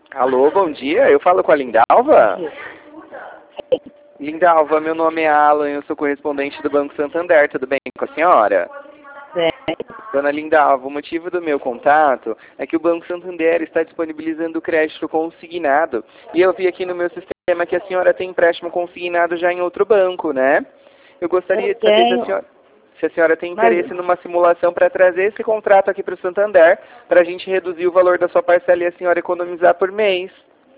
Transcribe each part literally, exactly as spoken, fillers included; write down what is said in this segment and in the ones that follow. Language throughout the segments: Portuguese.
Alô, bom dia. Eu falo com a Lindalva? Lindalva, meu nome é Alan, eu sou correspondente do Banco Santander. Tudo bem com a senhora? Bem. Dona Lindalva, o motivo do meu contato é que o Banco Santander está disponibilizando crédito consignado. E eu vi aqui no meu sistema que a senhora tem empréstimo consignado já em outro banco, né? Eu gostaria Eu de saber se tenho, a senhora, se a senhora tem mas, interesse numa simulação para trazer esse contrato aqui para o Santander, para a gente reduzir o valor da sua parcela e a senhora economizar por mês.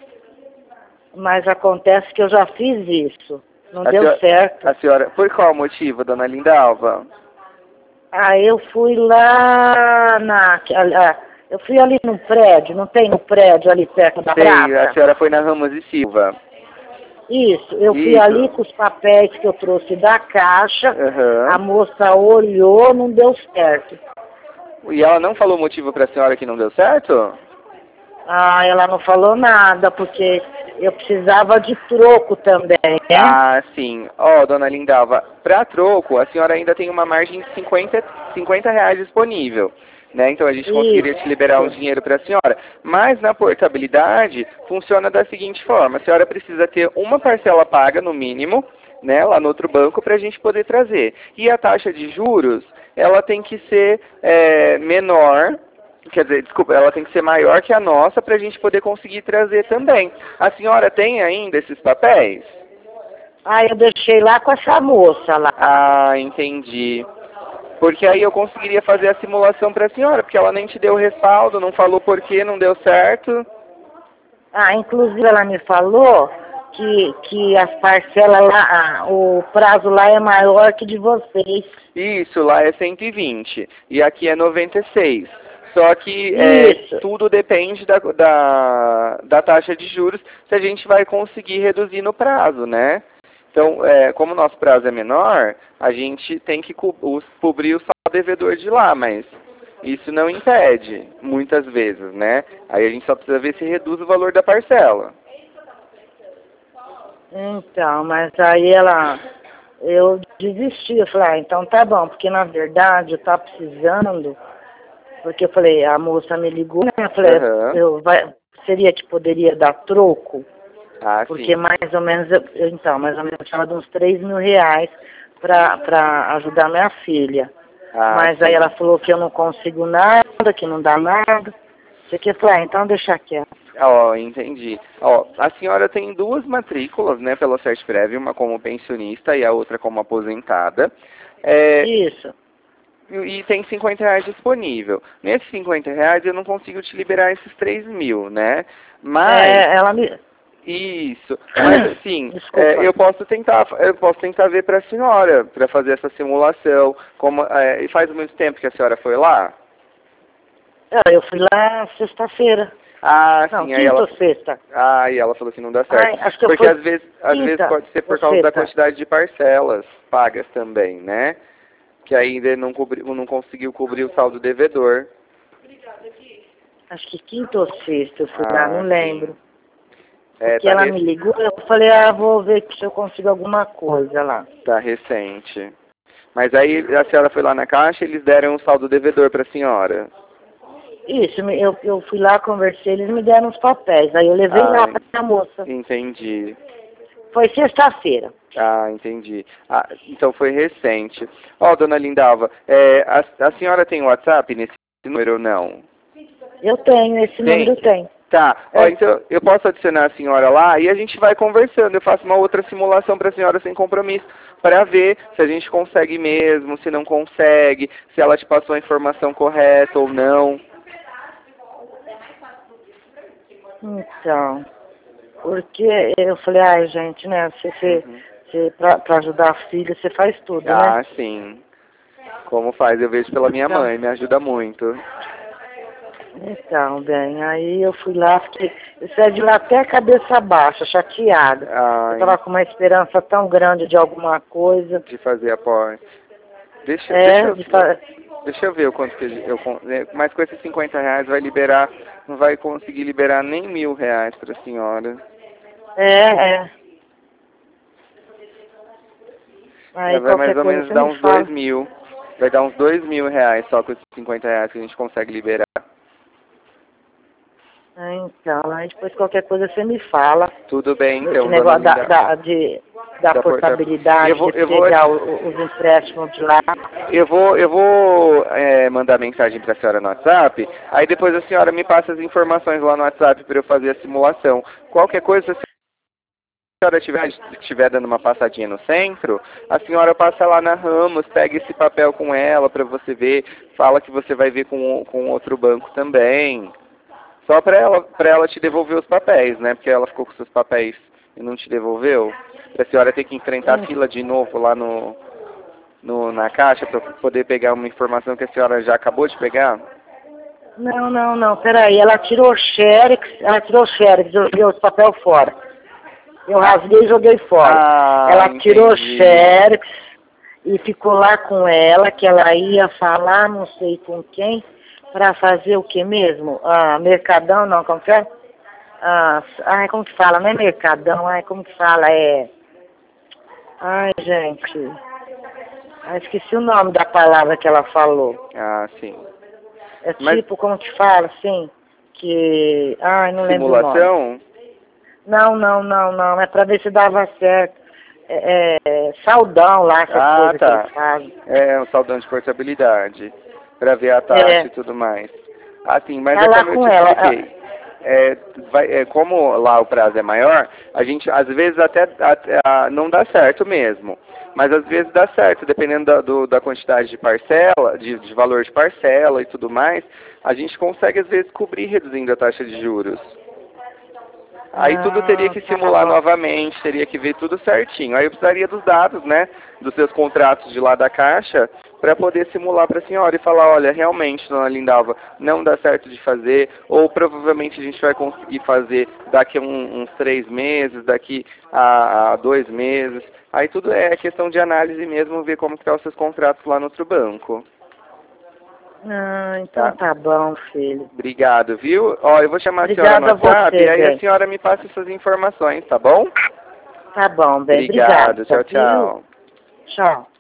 mas acontece que eu já fiz isso. Não A deu senhora, certo. a senhora, por qual motivo, dona Lindalva? Ah, eu fui lá na. ah, Eu fui ali no prédio, não tem no prédio ali perto da Sei, a praça? senhora foi na Ramos e Silva. Isso, eu fui ali Isso. com os papéis que eu trouxe da caixa, a Aham. moça olhou, não deu certo. E ela não falou o motivo para a senhora que não deu certo? Ah, ela não falou nada, porque eu precisava de troco também, né? Ah, sim. Ó, dona Lindalva, para troco, a senhora ainda tem uma margem de cinquenta, cinquenta reais disponível. Né? Então a gente conseguiria te liberar um Isso. dinheiro para a senhora. Mas na portabilidade, funciona da seguinte forma. A senhora precisa ter uma parcela paga, no mínimo, né, lá no outro banco, para a gente poder trazer. E a taxa de juros, ela tem que ser é, menor, quer dizer, desculpa, ela tem que ser maior que a nossa para a gente poder conseguir trazer também. A senhora tem ainda esses papéis? Ah, eu deixei lá com essa moça lá. Ah, entendi. Porque aí eu conseguiria fazer a simulação para a senhora, porque ela nem te deu respaldo, não falou por que não deu certo. Ah, inclusive ela me falou que, que as parcelas lá, ah, o prazo lá é maior que de vocês. Isso, lá é cento e vinte e aqui é noventa e seis. Só que é, Isso. tudo depende da, da, da taxa de juros, se a gente vai conseguir reduzir no prazo, né? Então, é, como o nosso prazo é menor, a gente tem que co os, cobrir o saldo devedor de lá, mas isso não impede, muitas vezes, né? Aí a gente só precisa ver se reduz o valor da parcela. Então, mas aí ela, eu desisti, eu falei, ah, então tá bom, porque na verdade eu tava precisando, porque eu falei, a moça me ligou, né? Eu falei, Aham. eu vai, seria que poderia dar troco? Ah, Porque sim. mais ou menos, eu, eu, então, mais ou menos eu tinha de uns três mil reais para para ajudar minha filha. Ah, Mas aí sim. ela falou que eu não consigo nada, que não dá nada. Você quer falar, ah, então deixa quieto. Ó, entendi. Ó, a senhora tem duas matrículas, né, pela CertPrev, uma como pensionista e a outra como aposentada. É, Isso. e e tem cinquenta reais disponível. Nesses cinquenta reais eu não consigo te liberar esses três mil, né? Mas, É, ela me. isso. Mas assim, é, Desculpa. eu posso tentar, eu posso tentar ver para a senhora, para fazer essa simulação. Como, é, e faz muito tempo que a senhora foi lá? Ah, eu fui lá sexta-feira. Ah, Não, sim, aí quinta ela, ou sexta. ah, e ela falou que não dá certo. Ai, acho que eu Porque fui às vezes, às vezes quinta pode ser ou por causa da sexta. quantidade de parcelas pagas também, né? Que ainda não, cobri, não conseguiu cobrir o saldo devedor. Acho que quinta ou sexta eu fui lá, não Ah, sim. lembro. É, Porque tá, ela re, me ligou, eu falei, ah, vou ver se eu consigo alguma coisa lá. tá recente. Mas aí a senhora foi lá na caixa e eles deram o saldo devedor para a senhora. Isso, me- eu, eu fui lá, conversei, eles me deram os papéis. Aí eu levei Ah, lá para a moça. entendi. Foi sexta-feira. Ah, entendi. Ah, então foi recente. Ó, dona Lindalva, é, a, a senhora tem WhatsApp nesse número ou não? Eu tenho, esse número Tem? eu tenho. Tá. Ó, É, então eu posso adicionar a senhora lá e a gente vai conversando. Eu faço uma outra simulação para a senhora sem compromisso, para ver se a gente consegue mesmo, se não consegue, se ela te passou a informação correta ou não. então, porque eu falei, ai gente, né, você, você, Uhum. você para ajudar a filha, você faz tudo, né? Ah, sim. Como faz? Eu vejo pela minha Então, mãe, me ajuda muito. então, bem, aí eu fui lá, fiquei, eu saí de lá até a cabeça baixa, chateada. Eu Ai, tava com uma esperança tão grande de alguma coisa. de fazer aporte. Deixa, deixa, É, eu, de fa... deixa eu ver o quanto que eu... con- né, mas com esses cinquenta reais vai liberar, não vai conseguir liberar nem mil reais para a senhora. é, é. É, Aí vai mais qualquer ou coisa menos você dar me uns dois fala. mil. Vai dar uns dois mil reais só com esses cinquenta reais que a gente consegue liberar. Ah, então, aí depois qualquer coisa você me fala. Tudo bem, Esse então, negócio dona da, Linda. da, de, da, Da portabilidade, eu vou, de eu vou, pegar o- os empréstimos de lá. eu vou, eu vou é, mandar mensagem para a senhora no WhatsApp. Aí depois a senhora me passa as informações lá no WhatsApp para eu fazer a simulação. Qualquer coisa, se a senhora estiver estiver dando uma passadinha no centro, a senhora passa lá na Ramos, pega esse papel com ela para você ver, fala que você vai ver com, com outro banco também. Só para ela, para ela te devolver os papéis, né? Porque ela ficou com seus papéis e não te devolveu. Para a senhora ter que enfrentar a fila de novo lá no, no na caixa para poder pegar uma informação que a senhora já acabou de pegar. Não, não, não, peraí, ela tirou o xerox, ela tirou o xerox, eu joguei os papel fora. Eu rasguei e joguei fora. Ah, Ela tirou o entendi. xerox e ficou lá com ela, que ela ia falar não sei com quem, para fazer o que mesmo? Ah, Mercadão, não, como que é? Ah, ai, como que fala? Não é Mercadão, ai, como que fala? É... Ai, gente, ai, esqueci o nome da palavra que ela falou. Ah, sim. É Mas tipo, como que fala, assim, que... Ai, não lembro o nome. simulação? Não, não, não, não, é para ver se dava certo. É, é, saudão lá, essas Ah, coisas que tá. eles fazem. É um saldão de portabilidade para ver a taxa É, e tudo mais. Assim, mas tá é lá como eu com te ela. expliquei. É, vai, é, como lá o prazo é maior, a gente às vezes até, até ah, não dá certo mesmo. Mas às vezes dá certo, dependendo da, do, da quantidade de parcela, de, de valor de parcela e tudo mais, a gente consegue às vezes cobrir reduzindo a taxa de juros. Aí tudo teria Ah, que tá simular bom. novamente, teria que ver tudo certinho. Aí eu precisaria dos dados, né, dos seus contratos de lá da Caixa, para poder simular para a senhora e falar, olha, realmente, dona Lindalva, não dá certo de fazer, ou provavelmente a gente vai conseguir fazer daqui a um, uns três meses, daqui a, a dois meses. Aí tudo é questão de análise mesmo, ver como estão os seus contratos lá no outro banco. Ah, então Tá? tá bom, filho. Obrigado, viu? Ó, eu vou chamar a senhora no Obrigada a WhatsApp você, e aí a bem. senhora me passa essas informações, tá bom? Tá bom, bem. Obrigado, Obrigada, tchau, viu? tchau. Tchau.